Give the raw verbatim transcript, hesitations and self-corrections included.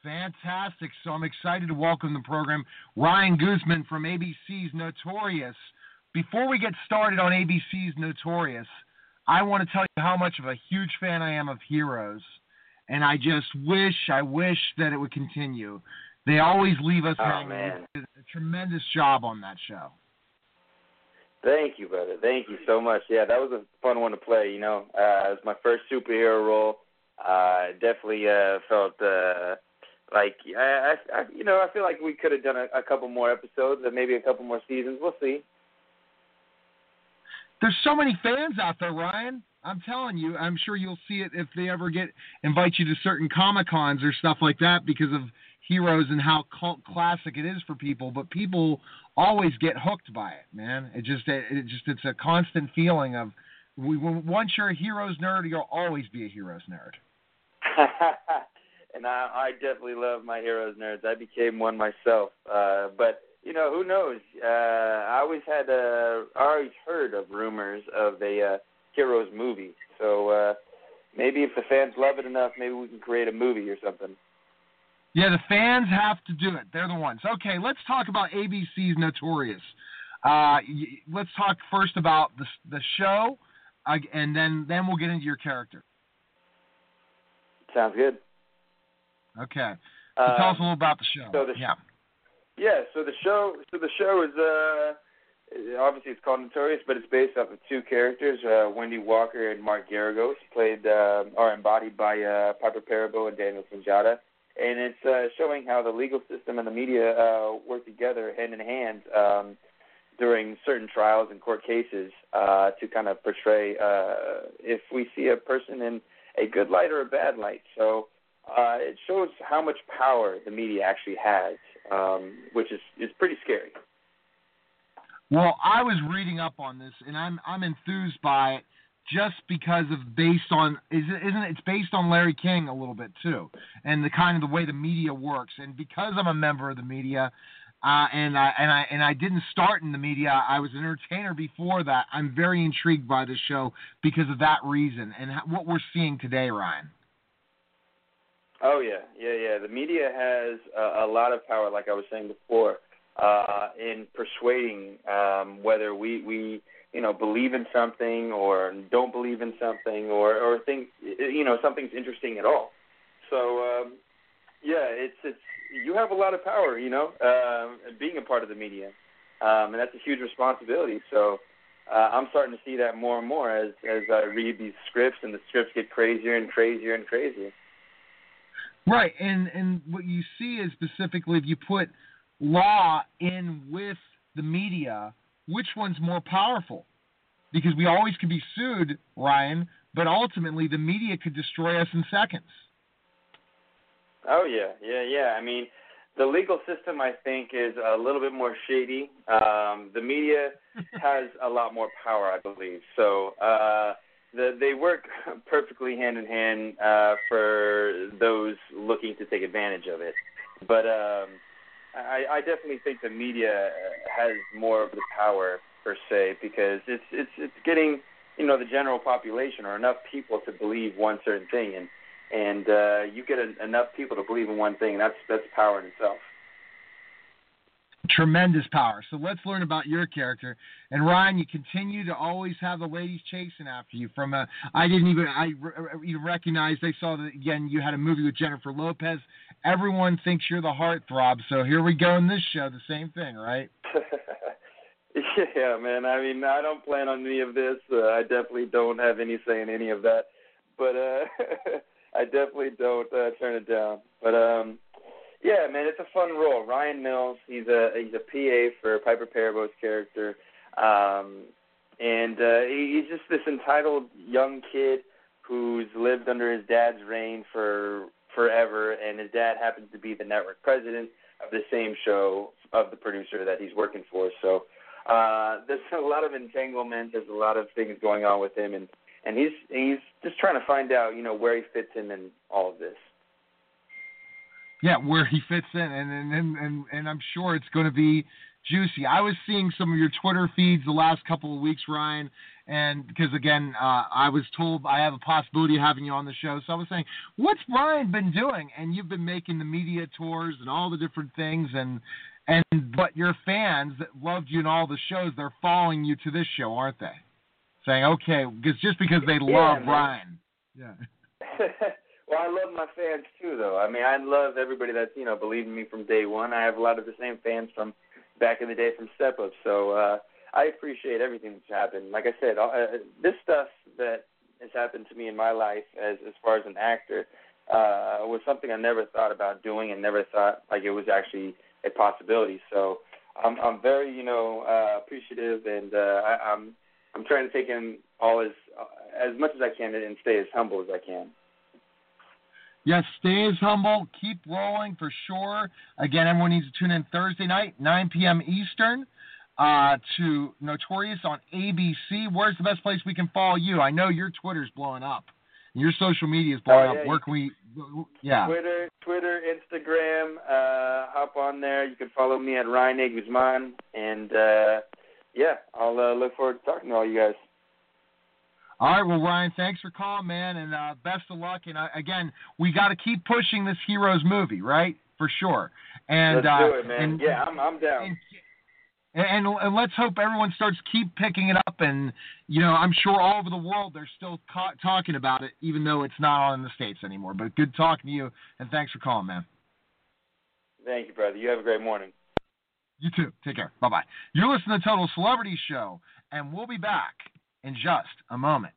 Fantastic. So I'm excited to welcome the program Ryan Guzman from A B C's Notorious. Before we get started on A B C's Notorious, I want to tell you how much of a huge fan I am of Heroes. And I just wish, I wish that it would continue. They always leave us oh, hanging. Man. They did a tremendous job on that show. Thank you, brother. Thank you so much. Yeah, that was a fun one to play, you know. Uh, it was my first superhero role. Uh, definitely uh, felt uh, like, I, I, you know, I feel like we could have done a, a couple more episodes and maybe a couple more seasons. We'll see. There's so many fans out there, Ryan. I'm telling you, I'm sure you'll see it if they ever get invite you to certain Comic-Cons or stuff like that because of Heroes and how cult classic it is for people. But people always get hooked by it, man. It just, it, it just, it's a constant feeling of we, once you're a Heroes nerd, you'll always be a Heroes nerd. And I, I definitely love my Heroes nerds. I became one myself. Uh, but, you know, who knows? Uh, I always had, uh, I always heard of rumors of a uh, Heroes movie. So uh, maybe if the fans love it enough, maybe we can create a movie or something. Yeah, the fans have to do it. They're the ones. Okay, let's talk about A B C's Notorious. Uh, let's talk first about the the show, uh, and then, then we'll get into your character. Sounds good. Okay. So um, tell us a little about the show. So the sh- yeah. Yeah. So the show. So the show is uh, obviously it's called Notorious, but it's based off of two characters, uh, Wendy Walker and Mark Garagos, played uh, or embodied by uh, Piper Perabo and Daniel Sunjata. And it's uh, showing how the legal system and the media uh, work together hand in hand um, during certain trials and court cases uh, to kind of portray uh, if we see a person in a good light or a bad light. So uh, it shows how much power the media actually has, um, which is, is pretty scary. Well, I was reading up on this, and I'm I'm enthused by it. Just because of based on isn't it? It's based on Larry King a little bit too, and the kind of the way the media works. And because I'm a member of the media, uh, and I and I and I didn't start in the media. I was an entertainer before that. I'm very intrigued by the show because of that reason and what we're seeing today, Ryan. Oh yeah, yeah, yeah. The media has a, a lot of power, like I was saying before, uh, in persuading um, whether we we. you know, believe in something or don't believe in something or, or think, you know, something's interesting at all. So, um, yeah, it's, it's, you have a lot of power, you know, uh, being a part of the media. Um, and that's a huge responsibility. So uh, I'm starting to see that more and more as, as I read these scripts and the scripts get crazier and crazier and crazier. Right. And, and what you see is specifically if you put law in with the media, which one's more powerful? Because we always could be sued, Ryan, but ultimately the media could destroy us in seconds. Oh, yeah, yeah, yeah. I mean, the legal system, I think, is a little bit more shady. Um, the media has a lot more power, I believe. So uh, the, they work perfectly hand in hand uh, for those looking to take advantage of it. But um, I, I definitely think the media has more of the power per se because it's it's it's getting you know the general population or enough people to believe one certain thing, and and uh, you get a, enough people to believe in one thing, and that's that's power in itself. Tremendous power. So let's learn about your character. And Ryan, you continue to always have the ladies chasing after you. From a, I didn't even I even recognize. They saw that again. You had a movie with Jennifer Lopez. Everyone thinks you're the heartthrob. So here we go in this show. The same thing, right? Yeah, man. I mean, I don't plan on any of this. Uh, I definitely don't have any say in any of that. But uh, I definitely don't uh, turn it down. But um. Yeah, man, it's a fun role. Ryan Mills, he's a he's a P A for Piper Perabo's character, um, and uh, he's just this entitled young kid who's lived under his dad's reign for forever, and his dad happens to be the network president of the same show of the producer that he's working for. So uh, there's a lot of entanglement. There's a lot of things going on with him, and, and he's he's just trying to find out, you know, where he fits in in all of this. Yeah, where he fits in, and and and, and I'm sure it's going to be juicy. I was seeing some of your Twitter feeds the last couple of weeks, Ryan, and because, again, uh, I was told I have a possibility of having you on the show. So I was saying, what's Ryan been doing? And you've been making the media tours and all the different things, and and but your fans that loved you in all the shows, they're following you to this show, aren't they? Saying, okay, because just because they love yeah, Ryan. Yeah. Well, I love my fans too, though. I mean, I love everybody that's, you know, believed in me from day one. I have a lot of the same fans from back in the day from Step Up. So uh, I appreciate everything that's happened. Like I said, uh, this stuff that has happened to me in my life as as far as an actor uh, was something I never thought about doing and never thought like it was actually a possibility. So I'm I'm very, you know, uh, appreciative, and uh, I, I'm I'm trying to take in all as as much as I can and stay as humble as I can. Yes, stay as humble. Keep rolling for sure. Again, everyone needs to tune in Thursday night, nine p.m. Eastern, uh, to Notorious on A B C. Where's the best place we can follow you? I know your Twitter's blowing up. Your social media is blowing oh, yeah, up. Where can we? Yeah. Twitter, Twitter, Instagram. Uh, hop on there. You can follow me at Ryan A. Guzman, and uh, yeah, I'll uh, look forward to talking to all you guys. All right, well, Ryan, thanks for calling, man, and uh, best of luck. And uh, again, we got to keep pushing this Heroes movie, right? For sure. And let's uh, do it, man. And, yeah, I'm I'm down. And, and, and let's hope everyone starts keep picking it up. And you know, I'm sure all over the world they're still ca- talking about it, even though it's not on in the States anymore. But good talking to you, and thanks for calling, man. Thank you, brother. You have a great morning. You too. Take care. Bye bye. You're listening to Total Celebrity Show, and we'll be back in just a moment.